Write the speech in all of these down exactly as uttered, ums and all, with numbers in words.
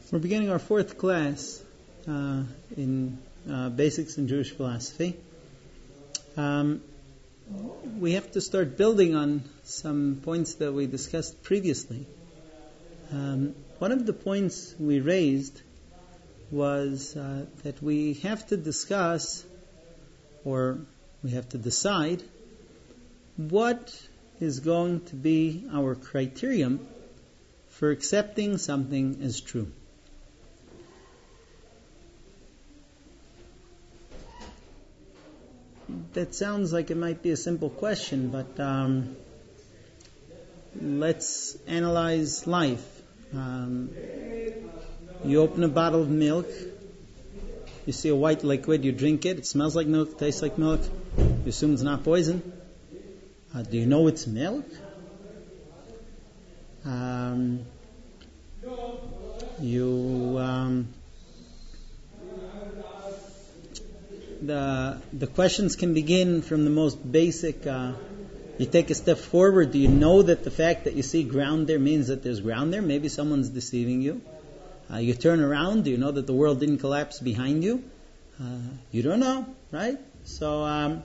We're beginning our fourth class uh, in uh, Basics in Jewish Philosophy. Um, we have to start building on some points that we discussed previously. Um, one of the points we raised was uh, that we have to discuss, or we have to decide, what is going to be our criterion for accepting something as true. That sounds like it might be a simple question, but um, let's analyze life. Um, you open a bottle of milk, you see a white liquid, you drink it, it smells like milk, tastes like milk, you assume it's not poison. Uh, do you know it's milk? Um, you... Um, The the questions can begin from the most basic. Uh, you take a step forward. Do you know that the fact that you see ground there means that there's ground there? Maybe someone's deceiving you. Uh, you turn around. Do you know that the world didn't collapse behind you? Uh, you don't know, right? So um,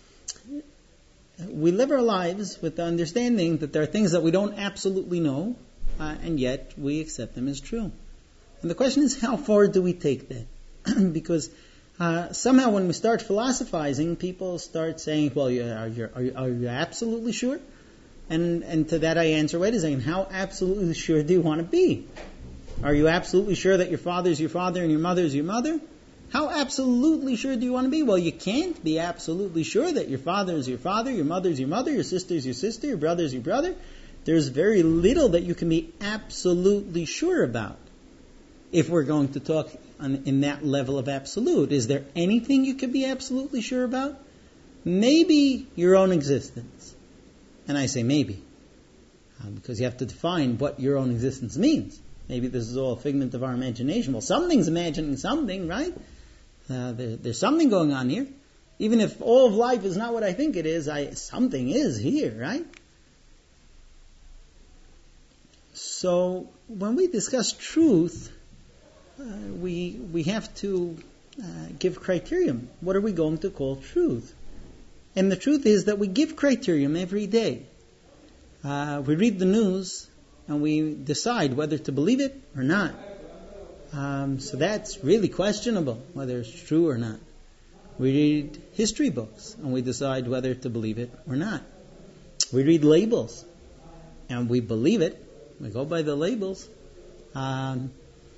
we live our lives with the understanding that there are things that we don't absolutely know, uh, and yet we accept them as true. And the question is, how far do we take that? Because Uh, somehow when we start philosophizing, people start saying, well, you, are, you, are, you, are you absolutely sure? And, and to that I answer, wait a second, how absolutely sure do you want to be? Are you absolutely sure that your father is your father and your mother is your mother? How absolutely sure do you want to be? Well, you can't be absolutely sure that your father is your father, your mother is your mother, your sister is your sister, your brother is your brother. There's very little that you can be absolutely sure about if we're going to talk on, in that level of absolute. Is there anything you could be absolutely sure about? Maybe your own existence. And I say maybe, uh, because you have to define what your own existence means. Maybe this is all a figment of our imagination. Well, something's imagining something, right? Uh, there, there's something going on here. Even if all of life is not what I think it is, I, something is here, right? So when we discuss truth, Uh, we we have to uh, give criterion. What are we going to call truth? And the truth is that we give criterion every day. Uh, we read the news and we decide whether to believe it or not. Um, so that's really questionable, whether it's true or not. We read history books and we decide whether to believe it or not. We read labels and we believe it. We go by the labels. Um,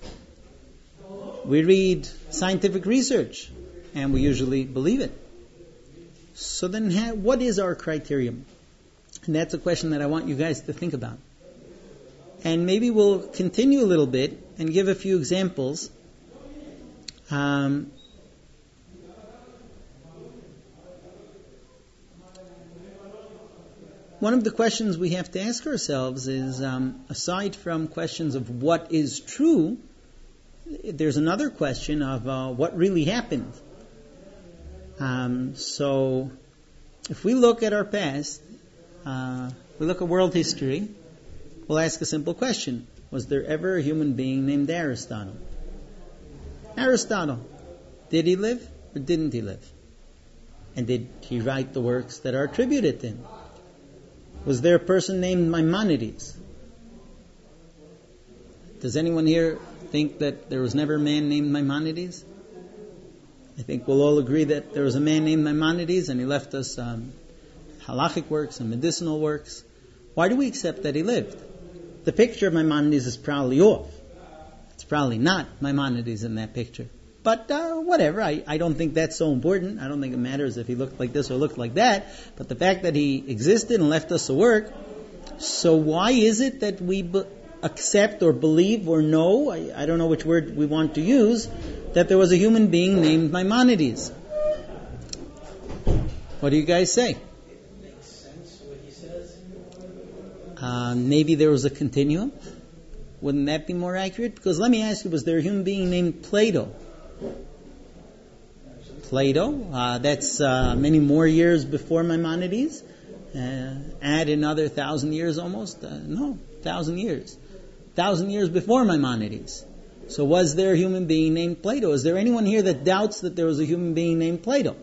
We read scientific research, and we usually believe it. So then ha- what is our criterion? And that's a question that I want you guys to think about. And maybe we'll continue a little bit and give a few examples. Um, one of the questions we have to ask ourselves is, um, aside from questions of what is true, there's another question of uh, what really happened. Um, so, if we look at our past, uh, we look at world history, we'll ask a simple question. Was there ever a human being named Aristotle? Aristotle, did he live or didn't he live? And did he write the works that are attributed to him? Was there a person named Maimonides? Does anyone here think that there was never a man named Maimonides? I think we'll all agree that there was a man named Maimonides and he left us um, halachic works and medicinal works. Why do we accept that he lived? The picture of Maimonides is probably off. It's probably not Maimonides in that picture. But uh, whatever, I, I don't think that's so important. I don't think it matters if he looked like this or looked like that. But the fact that he existed and left us a work, so why is it that we Be- accept or believe or know, I, I don't know which word we want to use, that there was a human being named Maimonides? What do you guys say? It makes sense what he says. Uh, maybe there was a continuum. Wouldn't that be more accurate? Because let me ask you, was there a human being named Plato? Plato, uh, that's uh, many more years before Maimonides. Uh, add another thousand years almost. Uh, no, thousand years. Thousand years before Maimonides. So was there a human being named Plato? Is there anyone here that doubts that there was a human being named Plato?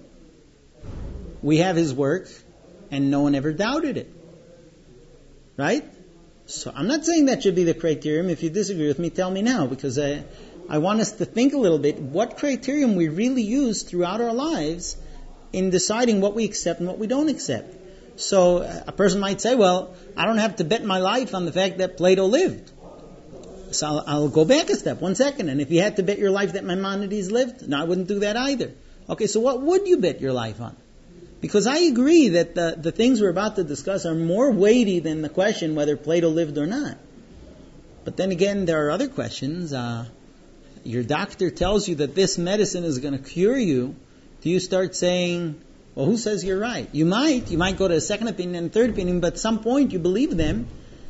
We have his work, and no one ever doubted it. Right? So I'm not saying that should be the criterion. If you disagree with me, tell me now, because I, I want us to think a little bit what criterion we really use throughout our lives in deciding what we accept and what we don't accept. So a person might say, well, I don't have to bet my life on the fact that Plato lived. So I'll, I'll go back a step, one second. And if you had to bet your life that Maimonides lived, no, I wouldn't do that either. Okay, so what would you bet your life on? Because I agree that the, the things we're about to discuss are more weighty than the question whether Plato lived or not. But then again, there are other questions. Uh, your doctor tells you that this medicine is going to cure you. Do you start saying, well, who says you're right? You might. You might go to a second opinion and a third opinion, but at some point you believe them.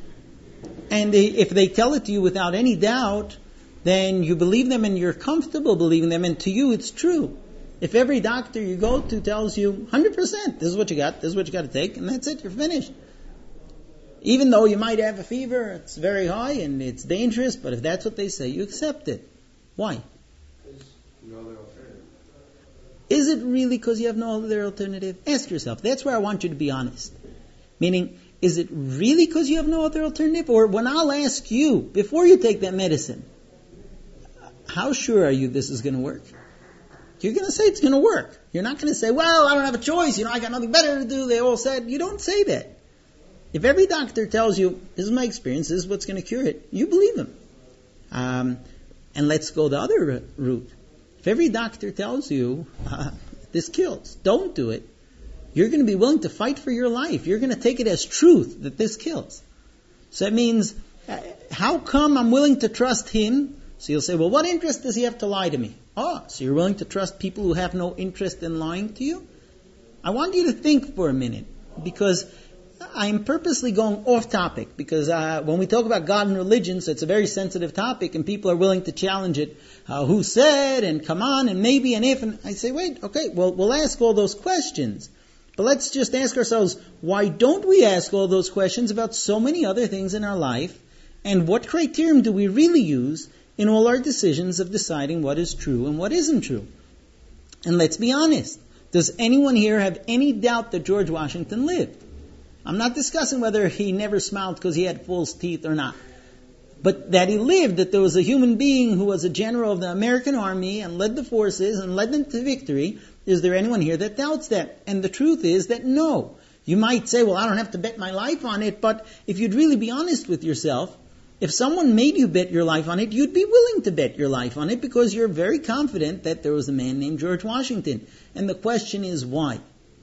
And they, if they tell it to you without any doubt, then you believe them and you're comfortable believing them, and to you it's true. If every doctor you go to tells you one hundred percent, this is what you got, this is what you got to take, and that's it, you're finished. Even though you might have a fever, it's very high and it's dangerous, but if that's what they say, you accept it. Why? There's no other alternative. Is it really because you have no other alternative? Ask yourself. That's where I want you to be honest. Meaning, is it really because you have no other alternative? Or when I'll ask you, before you take that medicine, how sure are you this is going to work? You're going to say it's going to work. You're not going to say, well, I don't have a choice. You know, I got nothing better to do. They all said. You don't say that. If every doctor tells you, this is my experience, this is what's going to cure it, you believe them. Um, and let's go the other route. If every doctor tells you, uh, this kills, don't do it, you're going to be willing to fight for your life. You're going to take it as truth that this kills. So that means, uh, how come I'm willing to trust him? So you'll say, well, what interest does he have to lie to me? Oh, so you're willing to trust people who have no interest in lying to you? I want you to think for a minute, because I'm purposely going off topic, because uh, when we talk about God and religion, so it's a very sensitive topic, and people are willing to challenge it. Uh, who said, and come on, and maybe, and if, and I say, wait, okay, well, we'll ask all those questions. But let's just ask ourselves, why don't we ask all those questions about so many other things in our life? And what criterion do we really use in all our decisions of deciding what is true and what isn't true? And let's be honest. Does anyone here have any doubt that George Washington lived? I'm not discussing whether he never smiled because he had false teeth or not. But that he lived, that there was a human being who was a general of the American army and led the forces and led them to victory. Is there anyone here that doubts that? And the truth is that no. You might say, well, I don't have to bet my life on it, but if you'd really be honest with yourself, if someone made you bet your life on it, you'd be willing to bet your life on it because you're very confident that there was a man named George Washington. And the question is why?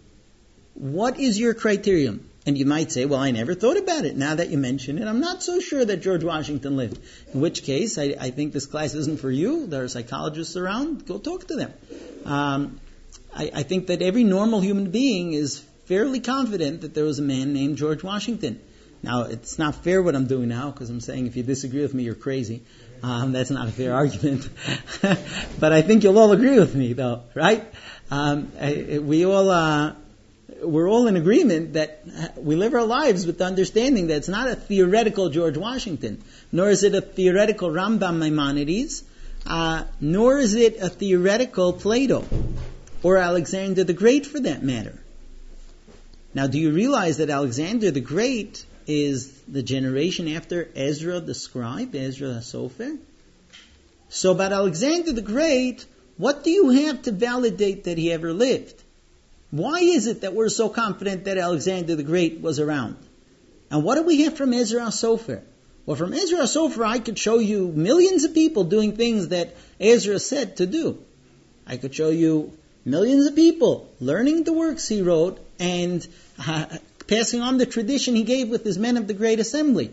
What is your criterion? And you might say, well, I never thought about it. Now that you mention it, I'm not so sure that George Washington lived. In which case, I, I think this class isn't for you. There are psychologists around. Go talk to them. Um, I, I think that every normal human being is fairly confident that there was a man named George Washington. Now, it's not fair what I'm doing now, because I'm saying if you disagree with me, you're crazy. Um, that's not a fair argument. But I think you'll all agree with me, though, right? Um, I, we all... Uh, We're all in agreement that we live our lives with the understanding that it's not a theoretical George Washington, nor is it a theoretical Rambam Maimonides, uh, nor is it a theoretical Plato, or Alexander the Great for that matter. Now, do you realize that Alexander the Great is the generation after Ezra the scribe, Ezra the Sofer? So about Alexander the Great, what do you have to validate that he ever lived? Why is it that we're so confident that Alexander the Great was around? And what do we have from Ezra Sofer? Well, from Ezra Sofer, I could show you millions of people doing things that Ezra said to do. I could show you millions of people learning the works he wrote and uh, passing on the tradition he gave with his men of the Great Assembly.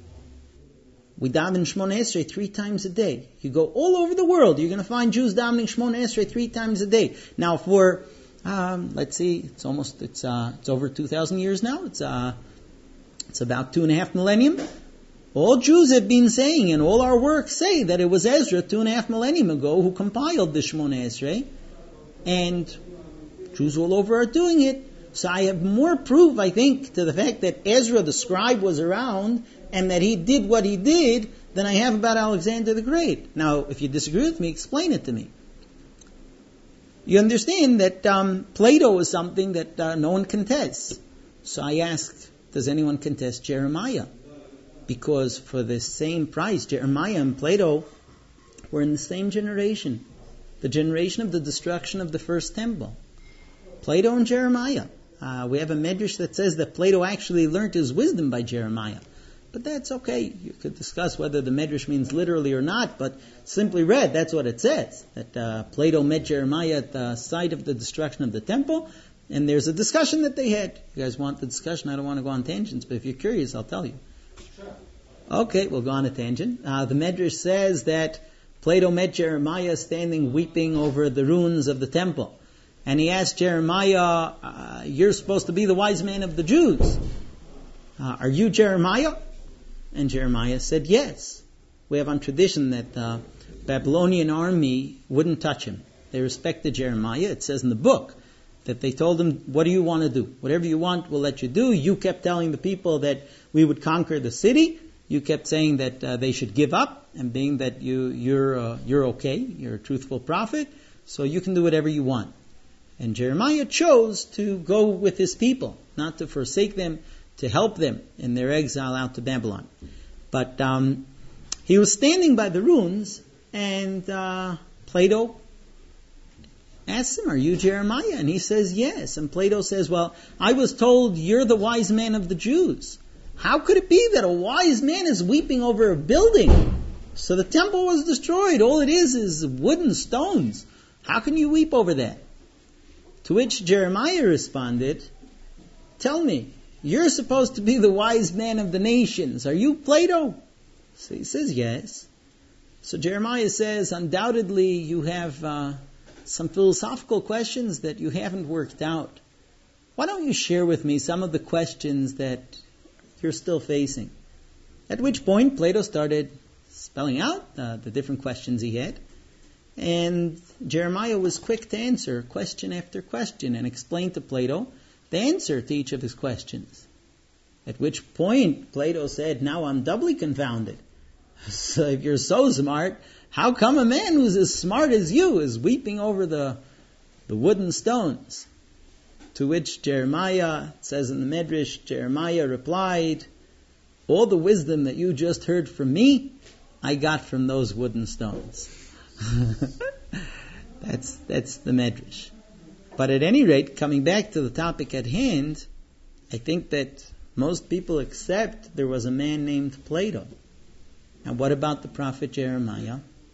We daven Shmona Esrei three times a day. You go all over the world, you're going to find Jews davening Shmona Esrei three times a day. Now, for Um, let's see, it's almost, it's, uh, it's over two thousand years now. It's, uh, it's about two and a half millennium. All Jews have been saying, and all our works say, that it was Ezra two and a half millennium ago who compiled the Shmona Esrei. And Jews all over are doing it. So I have more proof, I think, to the fact that Ezra the scribe was around and that he did what he did than I have about Alexander the Great. Now, if you disagree with me, explain it to me. You understand that um, Plato is something that uh, no one contests. So I asked, does anyone contest Jeremiah? Because for the same price, Jeremiah and Plato were in the same generation. The generation of the destruction of the first temple. Plato and Jeremiah. Uh, we have a medrash that says that Plato actually learned his wisdom by Jeremiah. But that's okay. You could discuss whether the medrash means literally or not, but simply read, that's what it says. That uh, Plato met Jeremiah at the site of the destruction of the temple, and there's a discussion that they had. You guys want the discussion? I don't want to go on tangents, but if you're curious, I'll tell you. Okay, we'll go on a tangent. Uh, the medrash says that Plato met Jeremiah standing weeping over the ruins of the temple. And he asked Jeremiah, uh, you're supposed to be the wise man of the Jews. Uh, are you Jeremiah? And Jeremiah said, yes. We have on tradition that the Babylonian army wouldn't touch him. They respected Jeremiah. It says in the book that they told him, what do you want to do? Whatever you want, we'll let you do. You kept telling the people that we would conquer the city. You kept saying that uh, they should give up, and being that you, you're, uh, you're okay, you're a truthful prophet, so you can do whatever you want. And Jeremiah chose to go with his people, not to forsake them, to help them in their exile out to Babylon. But um, he was standing by the ruins, and uh, Plato asked him, are you Jeremiah? And he says, yes. And Plato says, well, I was told you're the wise man of the Jews. How could it be that a wise man is weeping over a building? So the temple was destroyed. All it is is wooden stones. How can you weep over that? To which Jeremiah responded, tell me, you're supposed to be the wise man of the nations. Are you Plato? So he says, yes. So Jeremiah says, undoubtedly you have uh, some philosophical questions that you haven't worked out. Why don't you share with me some of the questions that you're still facing? At which point Plato started spelling out uh, the different questions he had. And Jeremiah was quick to answer question after question and explain to Plato the answer to each of his questions. At which point Plato said, now I'm doubly confounded. So if you're so smart, how come a man who's as smart as you is weeping over the, the wooden stones? To which Jeremiah, it says in the Medrash, Jeremiah replied, all the wisdom that you just heard from me, I got from those wooden stones. that's that's the Medrash. But at any rate, coming back to the topic at hand, I think that most people accept there was a man named Plato. And what about the prophet Jeremiah?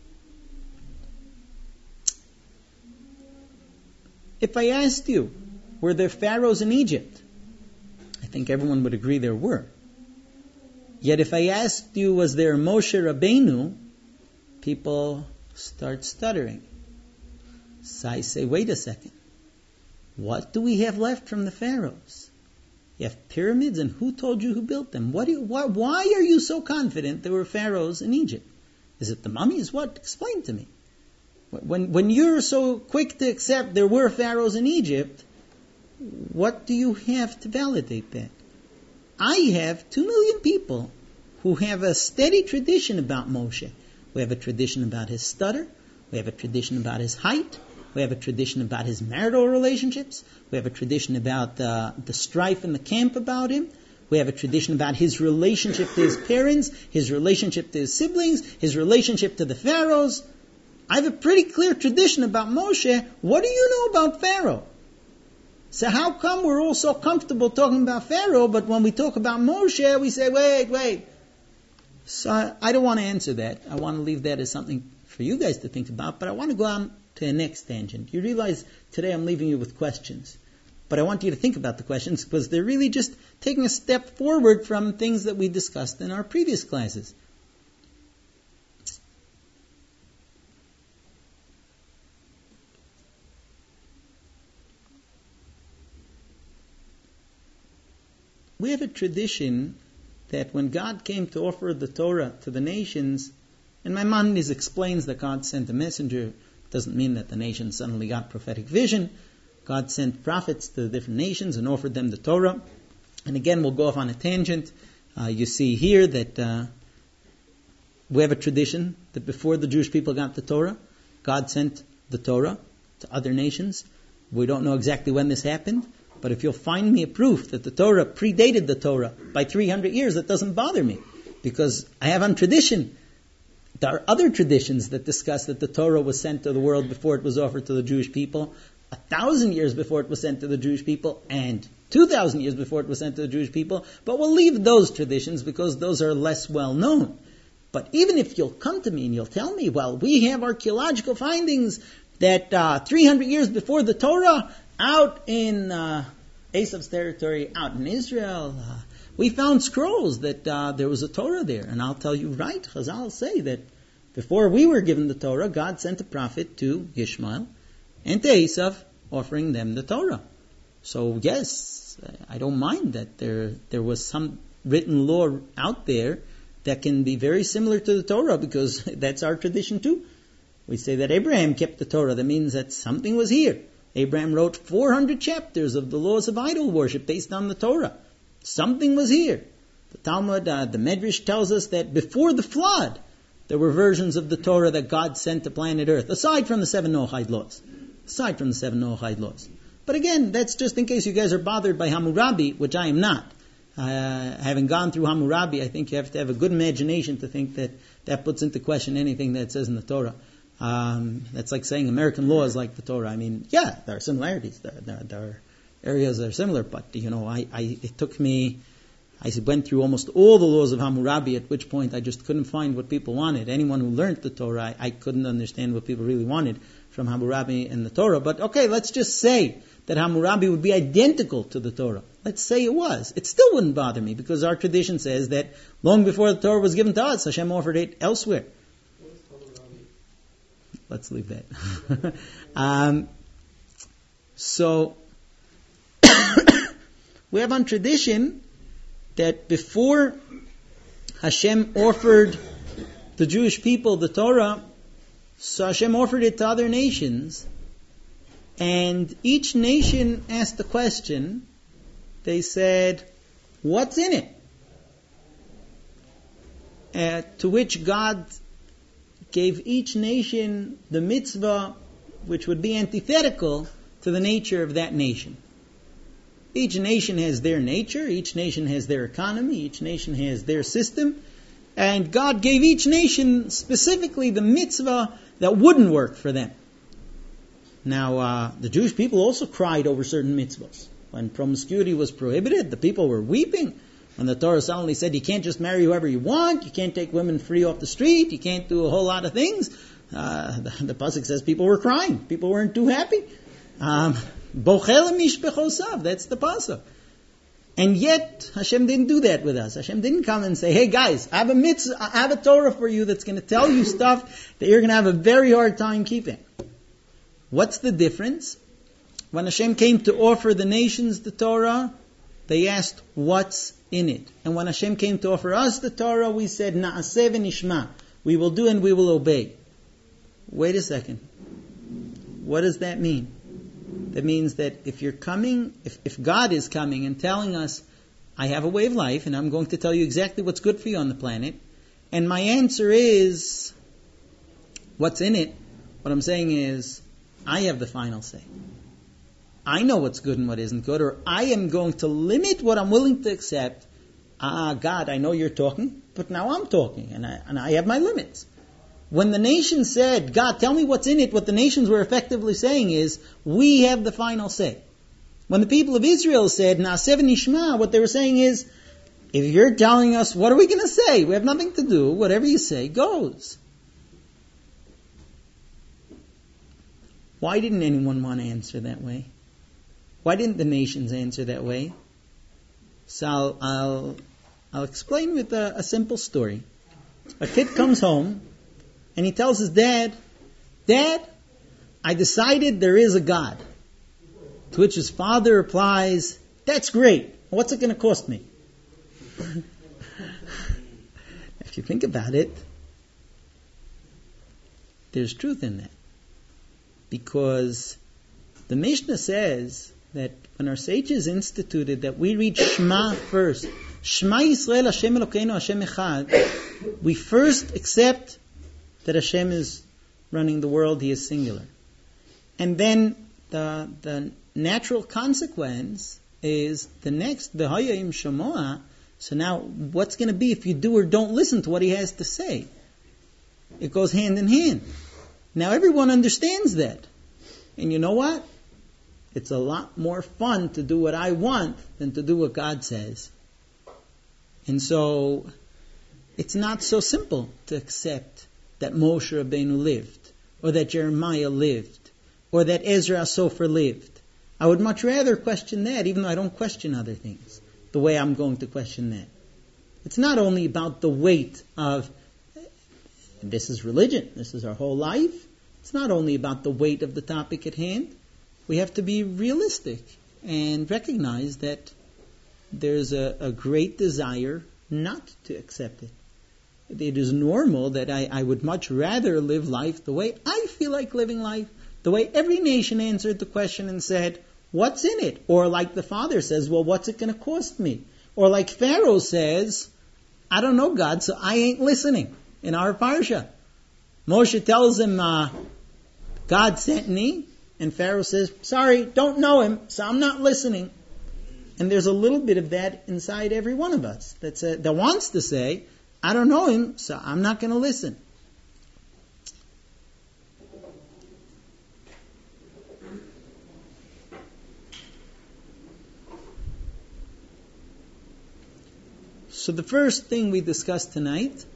If I asked you, were there pharaohs in Egypt? I think everyone would agree there were. Yet if I asked you, was there Moshe Rabbeinu? People start stuttering. So I say, wait a second. What do we have left from the pharaohs? You have pyramids, and who told you who built them? What do you, why, why are you so confident there were pharaohs in Egypt? Is it the mummies? What? Explain to me. When, when you're so quick to accept there were pharaohs in Egypt, what do you have to validate that? I have two million people who have a steady tradition about Moshe. We have a tradition about his stutter. We have a tradition about his height. We have a tradition about his marital relationships. We have a tradition about uh, the strife in the camp about him. We have a tradition about his relationship to his parents, his relationship to his siblings, his relationship to the pharaohs. I have a pretty clear tradition about Moshe. What do you know about Pharaoh? So how come we're all so comfortable talking about Pharaoh, but when we talk about Moshe, we say, wait, wait. So I, I don't want to answer that. I want to leave that as something for you guys to think about, but I want to go on to the next tangent. You realize today I'm leaving you with questions, but I want you to think about the questions because they're really just taking a step forward from things that we discussed in our previous classes. We have a tradition that when God came to offer the Torah to the nations, and Maimonides explains that God sent a messenger, doesn't mean that the nations suddenly got prophetic vision. God sent prophets to the different nations and offered them the Torah. And again, we'll go off on a tangent. Uh, you see here that uh, we have a tradition that before the Jewish people got the Torah, God sent the Torah to other nations. We don't know exactly when this happened, but if you'll find me a proof that the Torah predated the Torah by three hundred years, that doesn't bother me, because I have on tradition. There are other traditions that discuss that the Torah was sent to the world before it was offered to the Jewish people, a thousand years before it was sent to the Jewish people, and two thousand years before it was sent to the Jewish people. But we'll leave those traditions because those are less well known. But even if you'll come to me and you'll tell me, well, we have archaeological findings that uh, three hundred years before the Torah, out in uh, Esav's territory, out in Israel, uh, we found scrolls that uh, there was a Torah there. And I'll tell you, right, Chazal say that before we were given the Torah, God sent a prophet to Ishmael and to Esav, offering them the Torah. So yes, I don't mind that there there was some written law out there that can be very similar to the Torah, because that's our tradition too. We say that Abraham kept the Torah. That means that something was here. Abraham wrote four hundred chapters of the laws of idol worship based on the Torah. Something was here. The Talmud, uh, the Medrash tells us that before the flood, there were versions of the Torah that God sent to planet Earth, aside from the seven Noahide laws. Aside from the seven Noahide laws. But again, that's just in case you guys are bothered by Hammurabi, which I am not. Uh, having gone through Hammurabi, I think you have to have a good imagination to think that that puts into question anything that says in the Torah. Um, that's like saying American law is like the Torah. I mean, yeah, there are similarities. There, there, there are areas that are similar, but, you know, I, I, it took me, I went through almost all the laws of Hammurabi, at which point I just couldn't find what people wanted. Anyone who learned the Torah, I, I couldn't understand what people really wanted from Hammurabi and the Torah. But okay, let's just say that Hammurabi would be identical to the Torah. Let's say it was. It still wouldn't bother me, because our tradition says that long before the Torah was given to us, Hashem offered it elsewhere. Let's leave that. um, so, we have on tradition that before Hashem offered the Jewish people the Torah, so Hashem offered it to other nations, and each nation asked the question. They said, what's in it? Uh, to which God gave each nation the mitzvah which would be antithetical to the nature of that nation. Each nation has their nature, each nation has their economy, each nation has their system, and God gave each nation specifically the mitzvah that wouldn't work for them. Now, uh, the Jewish people also cried over certain mitzvahs. When promiscuity was prohibited, the people were weeping. When the Torah suddenly said you can't just marry whoever you want, you can't take women free off the street, you can't do a whole lot of things, uh, the, the pasuk says people were crying. People weren't too happy. Um, Bochel mishpechosav, that's the pasuk. And yet, Hashem didn't do that with us. Hashem didn't come and say, hey guys, I have a mitzvah, I have a Torah for you that's going to tell you stuff that you're going to have a very hard time keeping. What's the difference? When Hashem came to offer the nations the Torah, they asked, what's in it? And when Hashem came to offer us the Torah, we said, Na'aseh v'nishma. We will do and we will obey. Wait a second. What does that mean? That means that if you're coming, if, if God is coming and telling us, I have a way of life and I'm going to tell you exactly what's good for you on the planet, and my answer is, what's in it? What I'm saying is, I have the final say. I know what's good and what isn't good, or I am going to limit what I'm willing to accept. Ah, God, I know you're talking, but now I'm talking, and I, and I have my limits. When the nation said, God, tell me what's in it, what the nations were effectively saying is, we have the final say. When the people of Israel said, Na'aseh v'nishma, what they were saying is, if you're telling us, what are we going to say? We have nothing to do. Whatever you say goes. Why didn't anyone want to answer that way? Why didn't the nations answer that way? So I'll, I'll, I'll explain with a, a simple story. A kid comes home and he tells his dad, Dad, I decided there is a God. To which his father replies, that's great. What's it going to cost me? If you think about it, there's truth in that. Because the Mishnah says that when our sages instituted that we read Shema first, Shema Yisrael Hashem Elokeinu Hashem Echad, we first accept that Hashem is running the world, He is singular. And then the the natural consequence is the next, the Hayayim Shamoa. So now, what's going to be if you do or don't listen to what He has to say? It goes hand in hand. Now everyone understands that. And you know what? It's a lot more fun to do what I want than to do what God says. And so, it's not so simple to accept that Moshe Rabbeinu lived, or that Jeremiah lived, or that Ezra Sofer lived. I would much rather question that, even though I don't question other things, the way I'm going to question that. It's not only about the weight of, this is religion, this is our whole life. It's not only about the weight of the topic at hand. We have to be realistic and recognize that there's a, a great desire not to accept it. It is normal that I, I would much rather live life the way I feel like living life, the way every nation answered the question and said, what's in it? Or like the father says, well, what's it going to cost me? Or like Pharaoh says, I don't know, God, so I ain't listening. In our parsha, Moshe tells him, uh, God sent me, and Pharaoh says, sorry, don't know him, so I'm not listening. And there's a little bit of that inside every one of us that's a, that wants to say, I don't know him, so I'm not going to listen. So the first thing we discussed tonight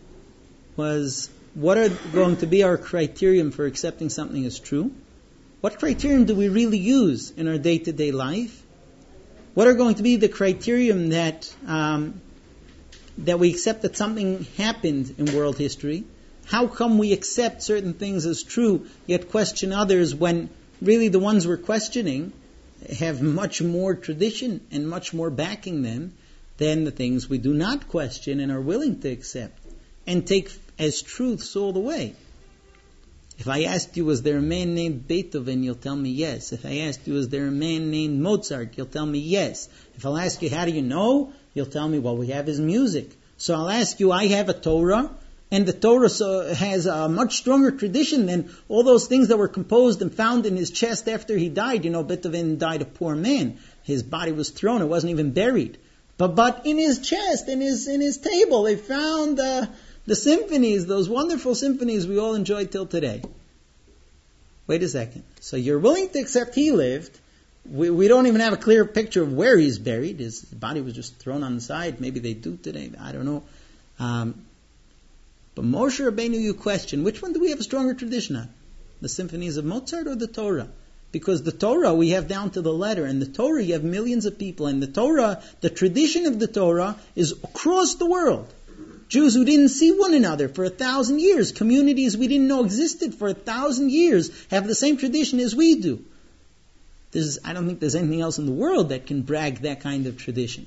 was what are going to be our criterion for accepting something as true? What criterion do we really use in our day-to-day life? What are going to be the criterion that um, that we accept that something happened in world history? How come we accept certain things as true, yet question others when really the ones we're questioning have much more tradition and much more backing them than the things we do not question and are willing to accept and take as truths all the way? If I asked you, was there a man named Beethoven, you'll tell me yes. If I asked you, was there a man named Mozart, you'll tell me yes. If I'll ask you, how do you know? You'll tell me, well, we have his music. So I'll ask you, I have a Torah, and the Torah so has a much stronger tradition than all those things that were composed and found in his chest after he died. You know, Beethoven died a poor man. His body was thrown. It wasn't even buried. But but in his chest, in his in his table, they found uh, the symphonies, those wonderful symphonies we all enjoy till today. Wait a second. So you're willing to accept he lived. We, we don't even have a clear picture of where he's buried. His body was just thrown on the side. Maybe they do today. I don't know. Um, but Moshe Rabbeinu, you question, which one do we have a stronger tradition on? The symphonies of Mozart or the Torah? Because the Torah we have down to the letter, and the Torah you have millions of people, and the Torah, the tradition of the Torah is across the world. Jews who didn't see one another for a thousand years, communities we didn't know existed for a thousand years, have the same tradition as we do. There's, I don't think there's anything else in the world that can brag that kind of tradition.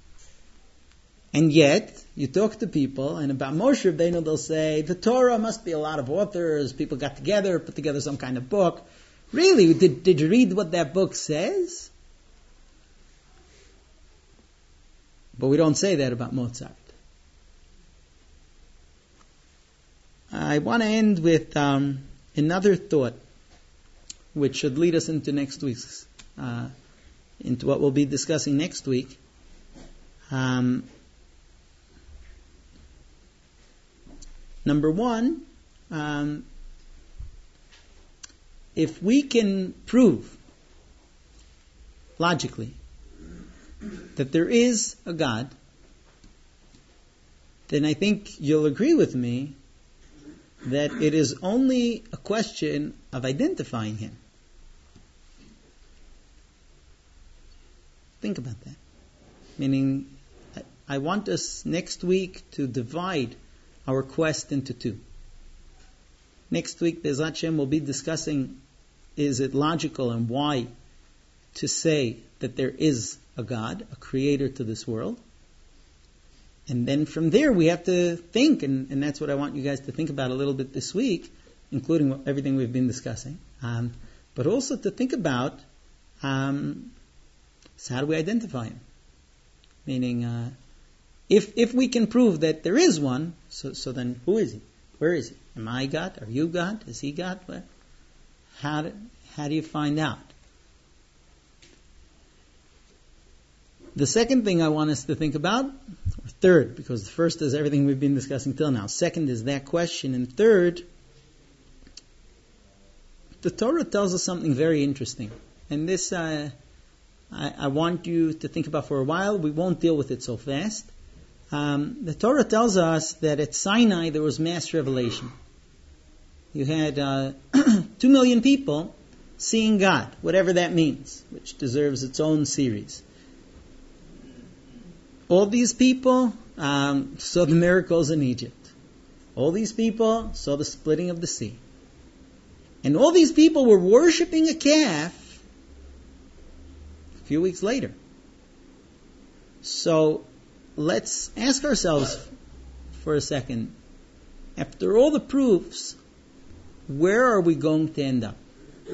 And yet, you talk to people, and about Moshe Rabbeinu, they'll say, the Torah must be a lot of authors, people got together, put together some kind of book. Really, did, did you read what that book says? But we don't say that about Mozart. I want to end with um, another thought, which should lead us into next week's, uh, into what we'll be discussing next week. Um, number one, um, if we can prove logically that there is a God, then I think you'll agree with me that it is only a question of identifying Him. Think about that. Meaning, I want us next week to divide our quest into two. Next week, Be'ezrat Hashem, we'll be discussing, is it logical and why to say that there is a God, a creator to this world? And then from there we have to think, and, and that's what I want you guys to think about a little bit this week, including what, everything we've been discussing. Um, but also to think about, um, so how do we identify Him? Meaning, uh, If if we can prove that there is one, so so then who is he? Where is he? Am I God? Are you God? Is he God? Well, how do, how do you find out? The second thing I want us to think about, or third, because the first is everything we've been discussing till now. Second is that question, and third, the Torah tells us something very interesting, and this uh, I, I want you to think about for a while. We won't deal with it so fast. Um, the Torah tells us that at Sinai there was mass revelation. You had uh, two million people seeing God, whatever that means, which deserves its own series. All these people um, saw the miracles in Egypt. All these people saw the splitting of the sea. And all these people were worshiping a calf a few weeks later. So let's ask ourselves for a second, after all the proofs, where are we going to end up?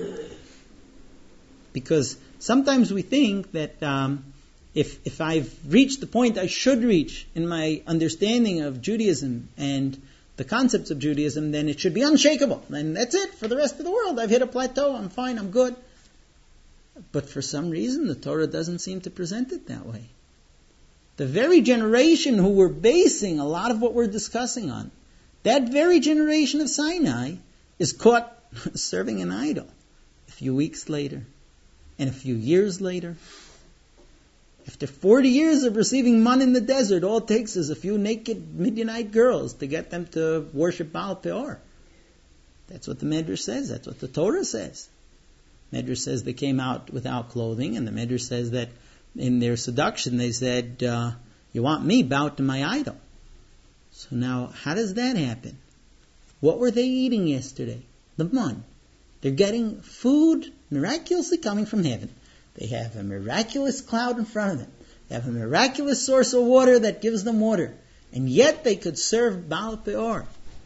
Because sometimes we think that um, if if I've reached the point I should reach in my understanding of Judaism and the concepts of Judaism, then it should be unshakable. And that's it for the rest of the world. I've hit a plateau. I'm fine. I'm good. But for some reason, the Torah doesn't seem to present it that way. The very generation who we're basing a lot of what we're discussing on, that very generation of Sinai is caught serving an idol a few weeks later and a few years later. After forty years of receiving manna in the desert, all it takes is a few naked Midianite girls to get them to worship Baal Peor. That's what the Medrash says. That's what the Torah says. Medrash says they came out without clothing, and the Medrash says that in their seduction they said, uh, you want me, bow to my idol. So now, how does that happen? What were they eating yesterday? The man. They're getting food miraculously coming from heaven. They have a miraculous cloud in front of them. They have a miraculous source of water that gives them water. And yet they could serve Baal Peor.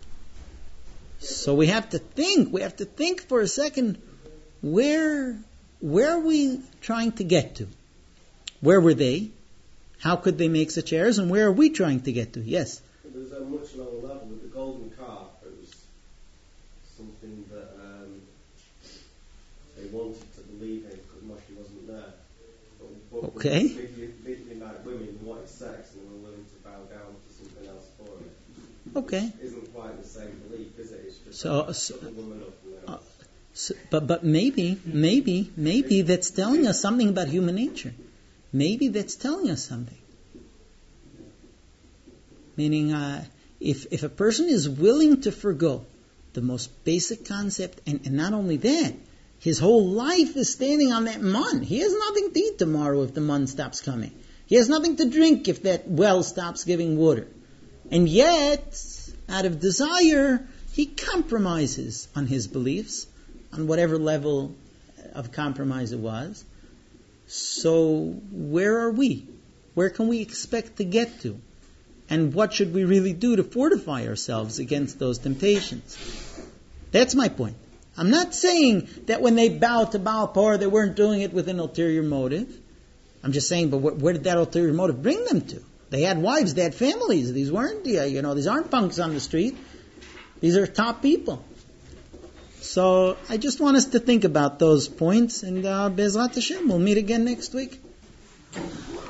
So we have to think, we have to think for a second, where, where are we trying to get to? Where were they? How could they make such errors? And where are we trying to get to? Yes? There was a much lower level with the golden calf. It was something that um, they wanted to believe in because Moshe wasn't there. But, but okay. Midianite women wanted sex and they were willing to bow down to something else for it. Okay. Which isn't quite the same belief, is it? It's just so, like, so, the woman up and uh, so, but but maybe maybe maybe that's telling us something about human nature. Maybe that's telling us something. Meaning, uh, if if a person is willing to forgo the most basic concept, and, and not only that, his whole life is standing on that mun. He has nothing to eat tomorrow if the mun stops coming. He has nothing to drink if that well stops giving water. And yet, out of desire, he compromises on his beliefs, on whatever level of compromise it was. So where are we? Where can we expect to get to? And what should we really do to fortify ourselves against those temptations? That's my point. I'm not saying that when they bowed to Baal Peor, they weren't doing it with an ulterior motive. I'm just saying, but where, where did that ulterior motive bring them to? They had wives, they had families. These weren't, you know, these aren't punks on the street. These are top people. So I just want us to think about those points, and uh, Be'ezrat Hashem, we'll meet again next week.